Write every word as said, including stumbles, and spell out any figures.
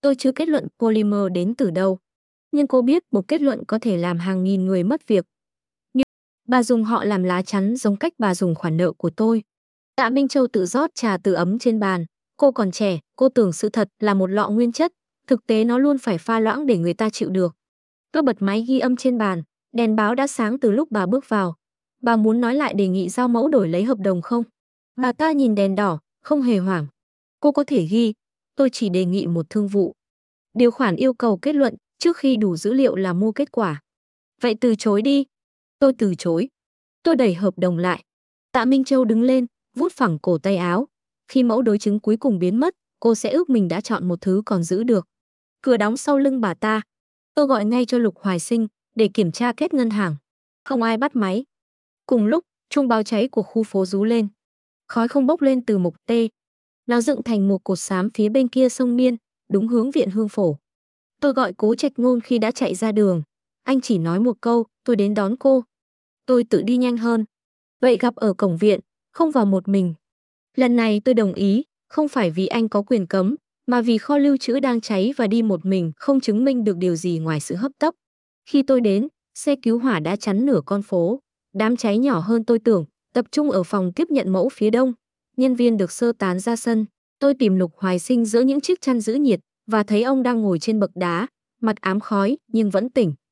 Tôi chưa kết luận polymer đến từ đâu, nhưng cô biết một kết luận có thể làm hàng nghìn người mất việc. Như bà dùng họ làm lá chắn giống cách bà dùng khoản nợ của tôi. Tạ Minh Châu tự rót trà từ ấm trên bàn. Cô còn trẻ, cô tưởng sự thật là một lọ nguyên chất, thực tế nó luôn phải pha loãng để người ta chịu được. Tôi bật máy ghi âm trên bàn, đèn báo đã sáng từ lúc bà bước vào. Bà muốn nói lại đề nghị giao mẫu đổi lấy hợp đồng không? Bà ta nhìn đèn đỏ, không hề hoảng. Cô có thể ghi, tôi chỉ đề nghị một thương vụ. Điều khoản yêu cầu kết luận trước khi đủ dữ liệu là mua kết quả. Vậy từ chối đi. Tôi từ chối. Tôi đẩy hợp đồng lại. Tạ Minh Châu đứng lên, vuốt phẳng cổ tay áo. Khi mẫu đối chứng cuối cùng biến mất, cô sẽ ước mình đã chọn một thứ còn giữ được. Cửa đóng sau lưng bà ta. Tôi gọi ngay cho Lục Hoài Sinh để kiểm tra kết ngân hàng. Không ai bắt máy. Cùng lúc, chuông báo cháy của khu phố rú lên. Khói không bốc lên từ mục tê. Nó dựng thành một cột xám phía bên kia sông Miên, đúng hướng viện Hương Phổ. Tôi gọi Cố Trạch Ngôn khi đã chạy ra đường. Anh chỉ nói một câu, tôi đến đón cô. Tôi tự đi nhanh hơn. Vậy gặp ở cổng viện, không vào một mình. Lần này tôi đồng ý, không phải vì anh có quyền cấm, mà vì kho lưu trữ đang cháy và đi một mình không chứng minh được điều gì ngoài sự hấp tấp. Khi tôi đến, xe cứu hỏa đã chắn nửa con phố. Đám cháy nhỏ hơn tôi tưởng, tập trung ở phòng tiếp nhận mẫu phía đông. Nhân viên được sơ tán ra sân. Tôi tìm Lục Hoài Sinh giữa những chiếc chăn giữ nhiệt và thấy ông đang ngồi trên bậc đá, mặt ám khói nhưng vẫn tỉnh.